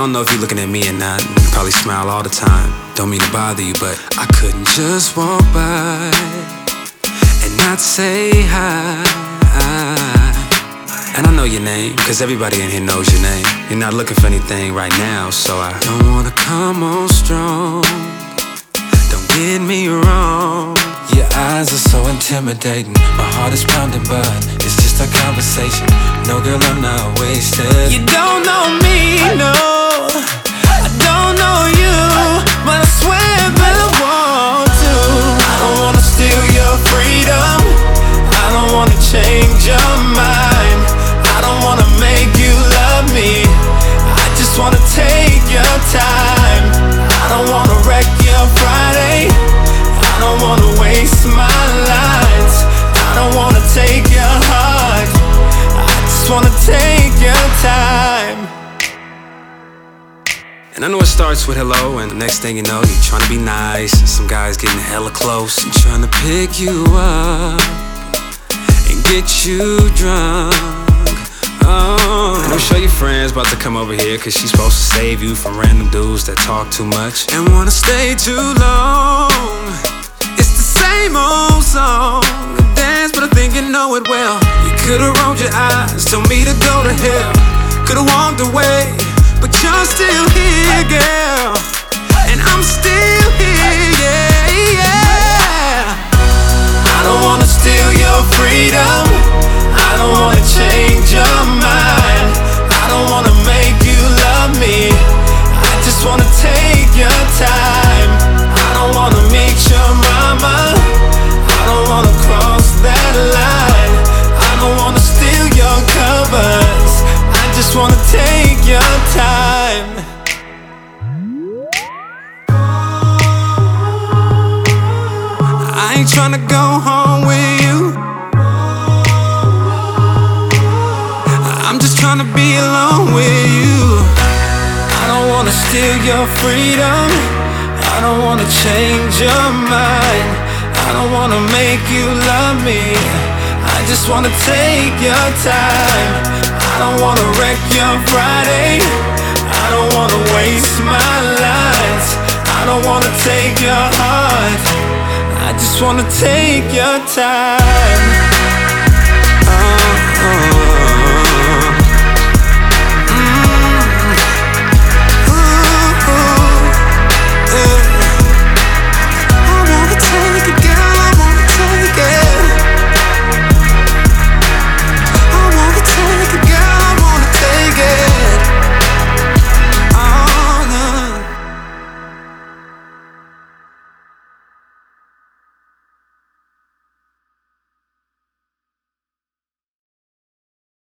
don't know if you're looking at me or not. You probably smile all the time. Don't mean to bother you, but I couldn't just walk by and not say hi. And I know your name, cause everybody in here knows your name. You're not looking for anything right now, so I don't wanna come on strong. Don't get me wrong. Your eyes are so intimidating. My heart is pounding, but it's just a conversation. No, girl, I'm not wasted. You don't know me, no. I don't know you, but I swear that I want to. I don't wanna steal your freedom. I don't wanna change your mind. I don't wanna make you love me. I just wanna take your time. I don't wanna wreck your Friday. I don't wanna waste my lines. I don't wanna take your heart. I just wanna take your time. And I know it starts with hello, and the next thing you know, you're trying to be nice, and some guy's getting hella close and trying to pick you up and get you drunk. Oh, and I'm sure your friend's about to come over here, cause she's supposed to save you from random dudes that talk too much and wanna stay too long. It's the same old song, the dance, but I think you know it well. You could've rolled your eyes, told me to go to hell. Could've walked away, but you're still here, girl. And I'm still here, yeah, yeah. I don't wanna steal your freedom. I don't wanna change your mind. I don't wanna make you love me. I just wanna take your time. I don't wanna meet your mama. I don't wanna cross that line. I don't wanna steal your covers. I just wanna take your time. I ain't tryna go home with you. I'm just tryna be alone with you. I don't wanna steal your freedom. I don't wanna change your mind. I don't wanna make you love me. I just wanna take your time. I don't wanna wreck your Friday. I don't wanna waste my lines. I don't wanna take your heart. I just wanna take your time.